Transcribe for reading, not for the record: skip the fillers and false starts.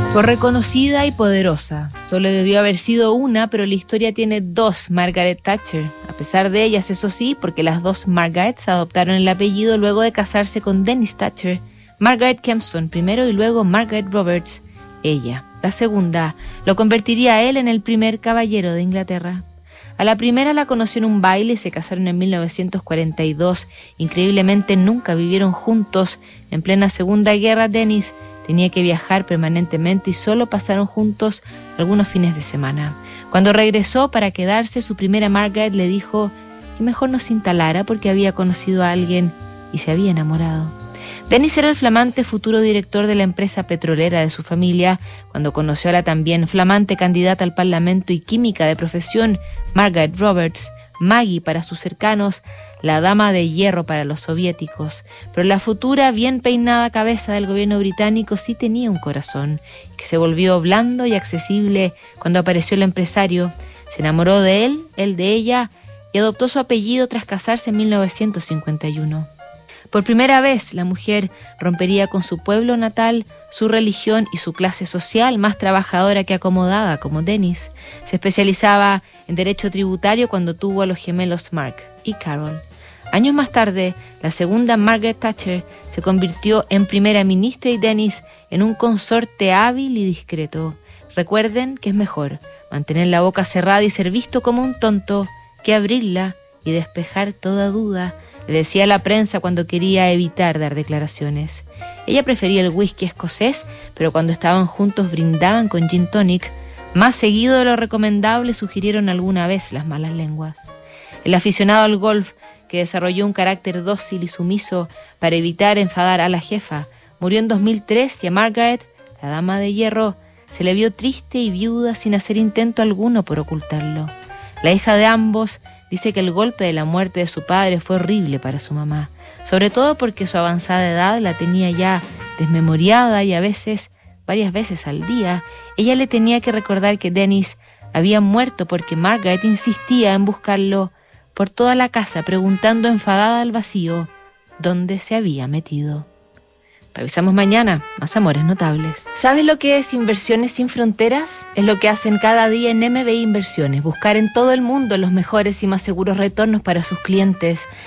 Por reconocida y poderosa, solo debió haber sido una, pero la historia tiene dos Margaret Thatcher. A pesar de ellas, eso sí, porque las dos Margarets adoptaron el apellido luego de casarse con Dennis Thatcher. Margaret Kempston primero y luego Margaret Roberts, ella. La segunda lo convertiría a él en el primer caballero de Inglaterra. A la primera la conoció en un baile y se casaron en 1942. Increíblemente nunca vivieron juntos. En plena Segunda Guerra, Dennis tenía que viajar permanentemente y solo pasaron juntos algunos fines de semana. Cuando regresó para quedarse, su primera Margaret le dijo que mejor no se instalara porque había conocido a alguien y se había enamorado. Dennis era el flamante futuro director de la empresa petrolera de su familia cuando conoció a la también flamante candidata al Parlamento y química de profesión, Margaret Roberts, Maggie para sus cercanos, la dama de hierro para los soviéticos. Pero la futura, bien peinada cabeza del gobierno británico sí tenía un corazón, que se volvió blando y accesible cuando apareció el empresario. Se enamoró de él de ella, y adoptó su apellido tras casarse en 1951. Por primera vez, la mujer rompería con su pueblo natal, su religión y su clase social, más trabajadora que acomodada, como Dennis. Se especializaba en derecho tributario cuando tuvo a los gemelos Mark y Carol. Años más tarde, la segunda Margaret Thatcher se convirtió en primera ministra y Dennis en un consorte hábil y discreto. Recuerden que es mejor mantener la boca cerrada y ser visto como un tonto que abrirla y despejar toda duda, le decía a la prensa cuando quería evitar dar declaraciones. Ella prefería el whisky escocés, pero cuando estaban juntos brindaban con gin tonic. Más seguido de lo recomendable, sugirieron alguna vez las malas lenguas. El aficionado al golf, que desarrolló un carácter dócil y sumiso para evitar enfadar a la jefa, murió en 2003 y a Margaret, la dama de hierro, se le vio triste y viuda sin hacer intento alguno por ocultarlo. La hija de ambos dice que el golpe de la muerte de su padre fue horrible para su mamá, sobre todo porque su avanzada edad la tenía ya desmemoriada y a veces, varias veces al día, ella le tenía que recordar que Dennis había muerto porque Margaret insistía en buscarlo por toda la casa, preguntando enfadada al vacío dónde se había metido. Revisamos mañana más amores notables. ¿Sabes lo que es Inversiones sin Fronteras? Es lo que hacen cada día en MBI Inversiones, buscar en todo el mundo los mejores y más seguros retornos para sus clientes.